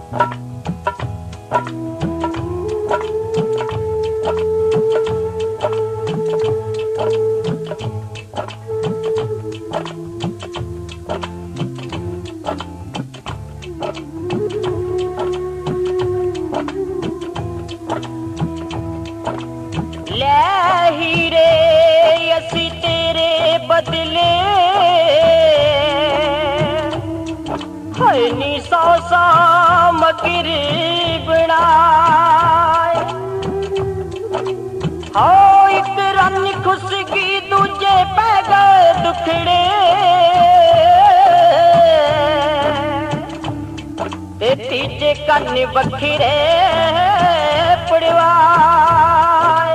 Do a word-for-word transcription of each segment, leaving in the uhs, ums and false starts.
तीजे कन्न बखरे पड़वाए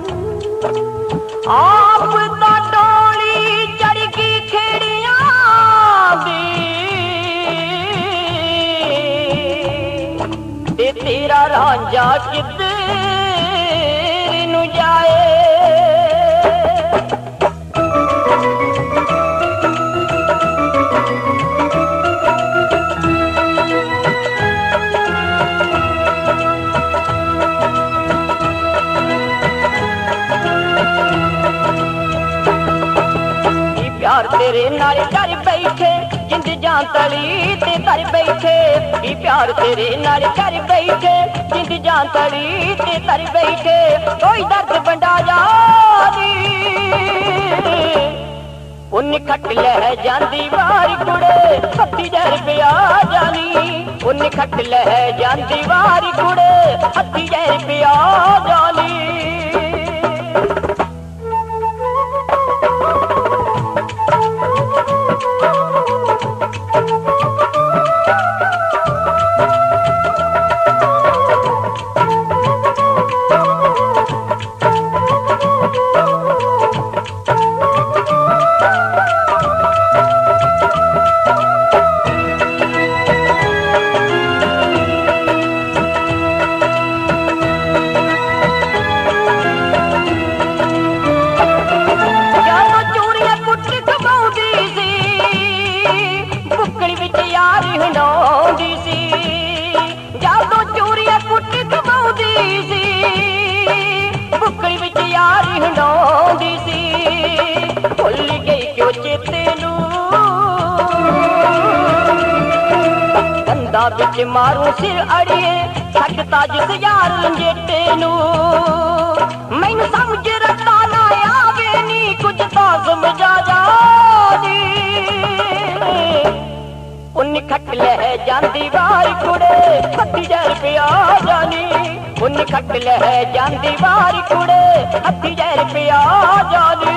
आप ता डोली चढ़ गई खेड़ियां दी ते तेरा रांझा किधर नू जाए। तेरे नाल कर बैठे जिंद जान तली ते तर बैठे की प्यार तेरे नाल कर बैठे जिंद जान तली ते तर बैठे कोई दर्द बंडा जादी उन खट लह जांदी वारी कुड़े हत्ती जर पिया जानी उन खट लह जांदी वारी कुड़े हत्ती जर पिया जानी। बिच मारू सिर अड़िए सकता जिस यार लंजेटे नू मैनू समझ रता ना आवे नी कुछ तो समझा जादी उन खट लह जांदी वारी कुड़े हत्ती जर पिया जानी उन खट लह जांदी वारी कुड़े हत्ती जर पिया जानी।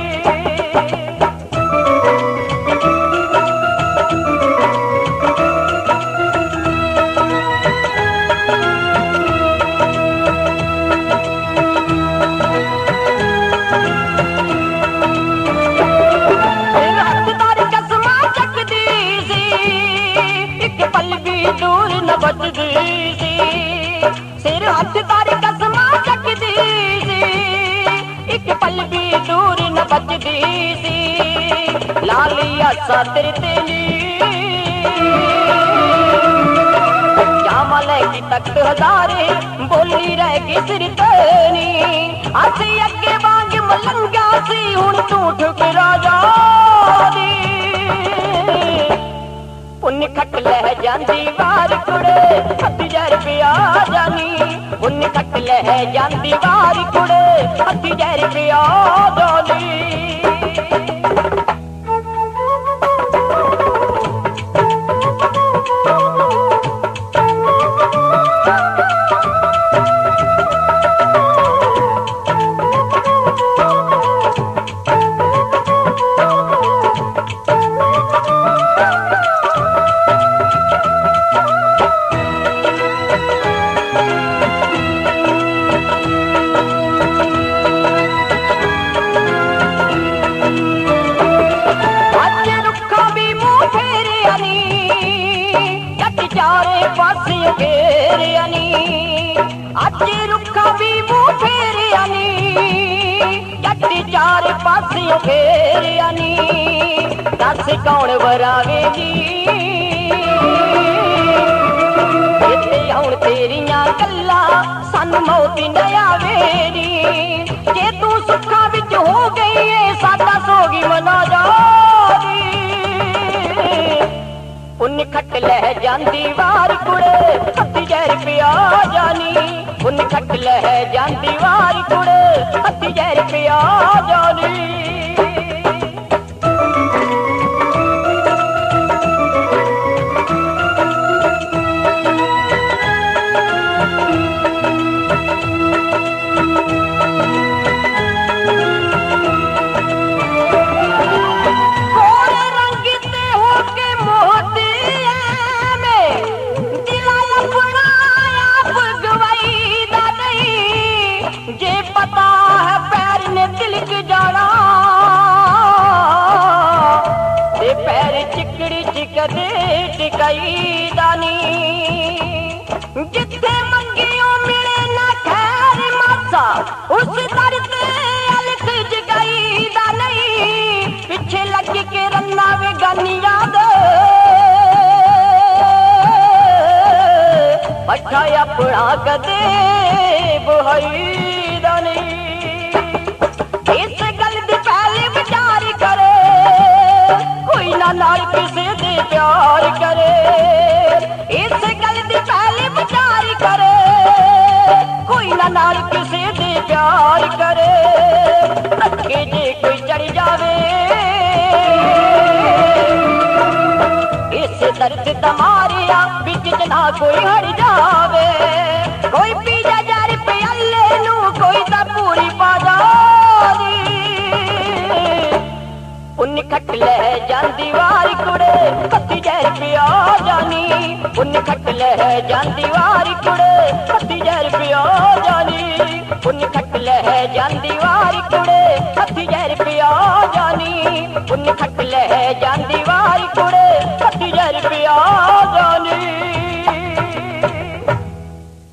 सिर हथ तारी कसम चकदी सी एक पल भी दूर न बचदी सी लाली आसा तेरे तेली क्या मलैकी तख्त हजारे बोली रह गई सिर तेनी असी अगे वांग मलंगा सी हुण तू ठुकरा जादी उन खट लह जांदी वार कुड़े हत्ती जर पिया जानी उन खट लह जांदी वार कुड़े हत्ती जर पिया जानी। दस कौन वरावे जी तेरियां गल्लां सानू मौत न आवेरी जे तू सुखा विच हो गई है साडा सोगी मना जादी उन खट लह जांदी वार कुड़े हत्थी जहर पिया जानी उन खट लह जांदी वार कुड़े हत्थी जहर पिया जानी टिकाई दानी जिथे मंगियों मिले ना खैर मासा उस दर ते अलख जगाई दा नहीं पिछे लग के रन्ना वे गानिया दे पठा अपना कदे बुहाई दा नहीं इस गल दी पहले विचार करे कोई ना नाल किसे दे प्यार करे इस गल दी पहले विचार करे कोई ना नाल किसे दे प्यार करे अगे जे कोई चढ़ जावे इस दर्द तमारिया बिच जना कोई हट जावे कोई पी जा जार प्याले नू कोई ता पूरी पा जादी उन खट लह जांदी वारी कुड़े हत्थी जहर पिया जानी उन खट लह जांदी वारी कुड़े हत्थी जहर पिया जानी उन खट लह जांदी वारी कुड़े हत्थी जहर पिया जानी उन खट लह जांदी वारी कुड़े हत्थी जहर पिया जानी